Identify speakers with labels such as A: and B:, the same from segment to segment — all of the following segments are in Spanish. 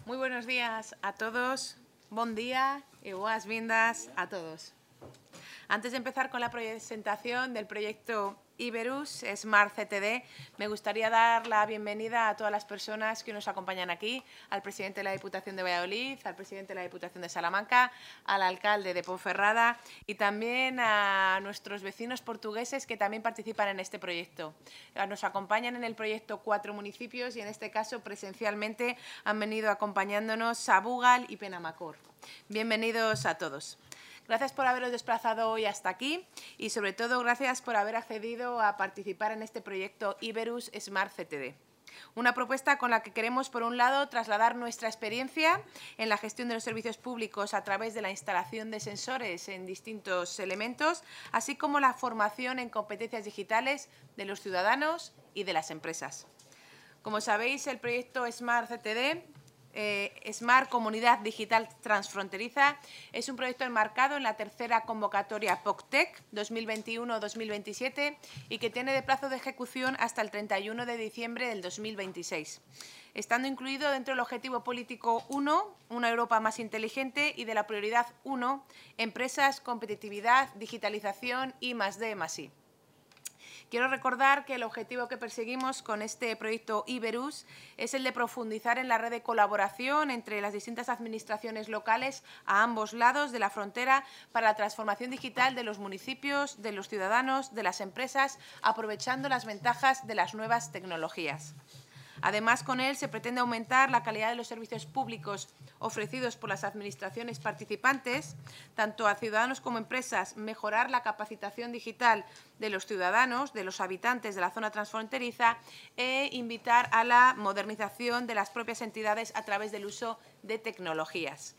A: Muy buenos días a todos, bon día y buenas vindas a todos. Antes de empezar con la presentación del proyecto Iberus Smart CTD, me gustaría dar la bienvenida a todas las personas que nos acompañan aquí, al presidente de la Diputación de Valladolid, al presidente de la Diputación de Salamanca, al alcalde de Ponferrada y también a nuestros vecinos portugueses que también participan en este proyecto. Nos acompañan en el proyecto 4 municipios y en este caso presencialmente han venido acompañándonos Sabugal y Penamacor. Bienvenidos a todos. Gracias por haberos desplazado hoy hasta aquí y, sobre todo, gracias por haber accedido a participar en este proyecto Iberus Smart CTD. Una propuesta con la que queremos, por un lado, trasladar nuestra experiencia en la gestión de los servicios públicos a través de la instalación de sensores en distintos elementos, así como la formación en competencias digitales de los ciudadanos y de las empresas. Como sabéis, el proyecto Smart CTD Smart Comunidad Digital Transfronteriza es un proyecto enmarcado en la tercera convocatoria POCTEC 2021-2027 y que tiene de plazo de ejecución hasta el 31 de diciembre del 2026, estando incluido dentro del objetivo político 1, una Europa más inteligente, y de la prioridad 1, empresas, competitividad, digitalización y +D+I. Quiero recordar que el objetivo que perseguimos con este proyecto Iberus es el de profundizar en la red de colaboración entre las distintas administraciones locales a ambos lados de la frontera para la transformación digital de los municipios, de los ciudadanos, de las empresas, aprovechando las ventajas de las nuevas tecnologías. Además, con él se pretende aumentar la calidad de los servicios públicos ofrecidos por las administraciones participantes, tanto a ciudadanos como empresas, mejorar la capacitación digital de los ciudadanos, de los habitantes de la zona transfronteriza e invitar a la modernización de las propias entidades a través del uso de tecnologías.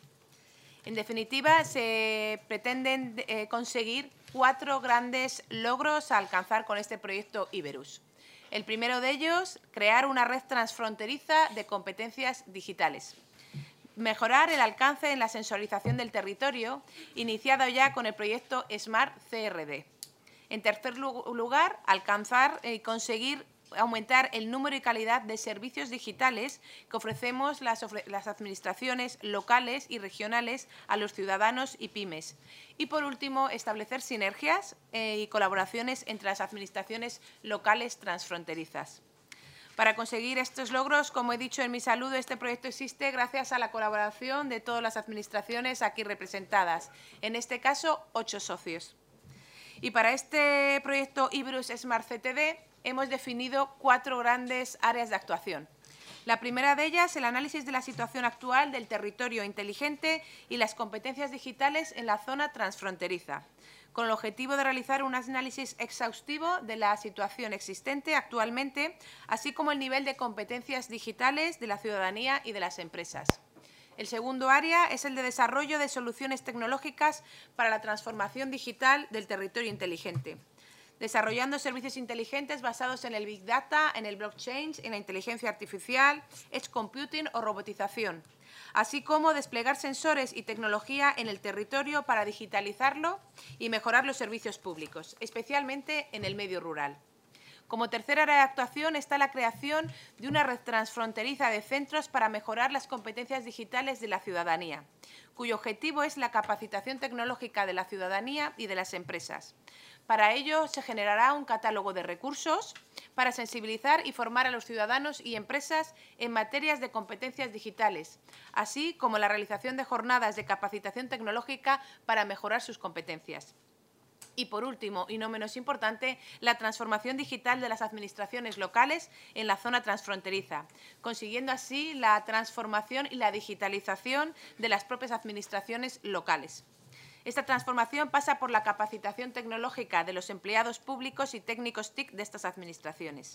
A: En definitiva, se pretenden conseguir 4 grandes logros a alcanzar con este proyecto Iberus. El primero de ellos, crear una red transfronteriza de competencias digitales. Mejorar el alcance en la sensorización del territorio, iniciado ya con el proyecto Smart CRD. En tercer lugar, alcanzar y conseguir aumentar el número y calidad de servicios digitales que ofrecemos las administraciones locales y regionales a los ciudadanos y pymes. Y, por último, establecer sinergias y colaboraciones entre las administraciones locales transfronterizas. Para conseguir estos logros, como he dicho en mi saludo, este proyecto existe gracias a la colaboración de todas las administraciones aquí representadas, en este caso 8 socios. Y para este proyecto Iberus Smart CTD hemos definido 4 grandes áreas de actuación. La primera de ellas, el análisis de la situación actual del territorio inteligente y las competencias digitales en la zona transfronteriza, con el objetivo de realizar un análisis exhaustivo de la situación existente actualmente, así como el nivel de competencias digitales de la ciudadanía y de las empresas. El segundo área es el de desarrollo de soluciones tecnológicas para la transformación digital del territorio inteligente, desarrollando servicios inteligentes basados en el Big Data, en el blockchain, en la inteligencia artificial, edge computing o robotización, así como desplegar sensores y tecnología en el territorio para digitalizarlo y mejorar los servicios públicos, especialmente en el medio rural. Como tercera área de actuación está la creación de una red transfronteriza de centros para mejorar las competencias digitales de la ciudadanía, cuyo objetivo es la capacitación tecnológica de la ciudadanía y de las empresas. Para ello, se generará un catálogo de recursos para sensibilizar y formar a los ciudadanos y empresas en materias de competencias digitales, así como la realización de jornadas de capacitación tecnológica para mejorar sus competencias. Y, por último, y no menos importante, la transformación digital de las administraciones locales en la zona transfronteriza, consiguiendo así la transformación y la digitalización de las propias administraciones locales. Esta transformación pasa por la capacitación tecnológica de los empleados públicos y técnicos TIC de estas administraciones.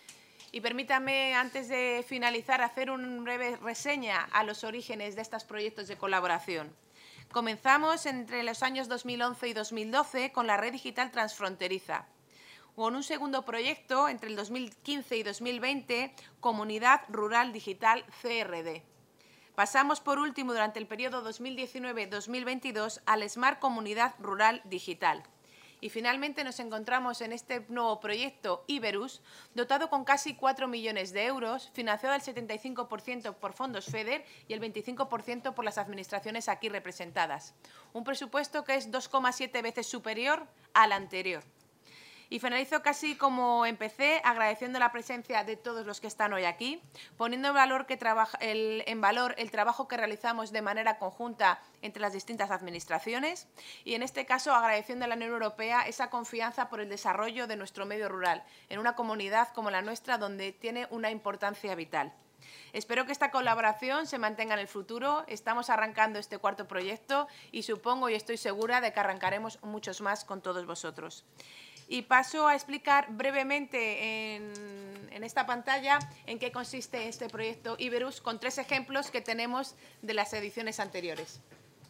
A: Y permítame, antes de finalizar, hacer una breve reseña a los orígenes de estos proyectos de colaboración. Comenzamos entre los años 2011 y 2012 con la Red Digital Transfronteriza, o en un segundo proyecto entre el 2015 y 2020, Comunidad Rural Digital CRD. Pasamos, por último, durante el periodo 2019-2022 al Smart Comunidad Rural Digital. Y finalmente nos encontramos en este nuevo proyecto Iberus, dotado con casi 4 millones de euros, financiado al 75% por fondos FEDER y el 25% por las administraciones aquí representadas. Un presupuesto que es 2,7 veces superior al anterior. Y finalizo casi como empecé, agradeciendo la presencia de todos los que están hoy aquí, poniendo en valor el trabajo que realizamos de manera conjunta entre las distintas administraciones y, en este caso, agradeciendo a la Unión Europea esa confianza por el desarrollo de nuestro medio rural, en una comunidad como la nuestra, donde tiene una importancia vital. Espero que esta colaboración se mantenga en el futuro. Estamos arrancando este cuarto proyecto y supongo y estoy segura de que arrancaremos muchos más con todos vosotros. Y paso a explicar brevemente en esta pantalla en qué consiste este proyecto Iberus, con 3 ejemplos que tenemos de las ediciones anteriores.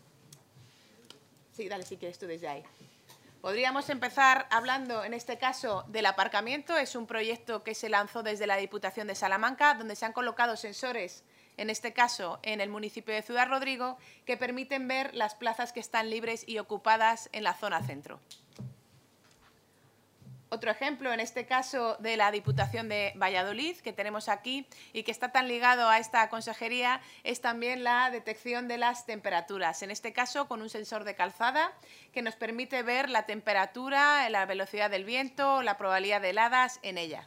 A: Sí, dale si quieres tú desde ahí. Podríamos empezar hablando, en este caso, del aparcamiento. Es un proyecto que se lanzó desde la Diputación de Salamanca, donde se han colocado sensores, en este caso en el municipio de Ciudad Rodrigo, que permiten ver las plazas que están libres y ocupadas en la zona centro. Otro ejemplo, en este caso, de la Diputación de Valladolid, que tenemos aquí y que está tan ligado a esta consejería, es también la detección de las temperaturas. En este caso, con un sensor de calzada que nos permite ver la temperatura, la velocidad del viento, la probabilidad de heladas en ella.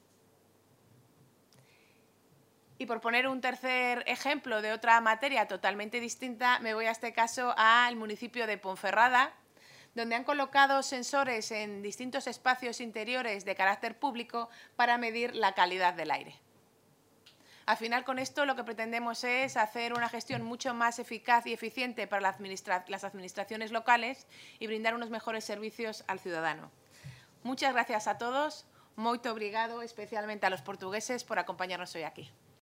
A: Y por poner un tercer ejemplo de otra materia totalmente distinta, me voy a este caso al municipio de Ponferrada, donde han colocado sensores en distintos espacios interiores de carácter público para medir la calidad del aire. Al final, con esto lo que pretendemos es hacer una gestión mucho más eficaz y eficiente para las administraciones locales y brindar unos mejores servicios al ciudadano. Muchas gracias a todos. Moito obrigado, especialmente a los portugueses, por acompañarnos hoy aquí.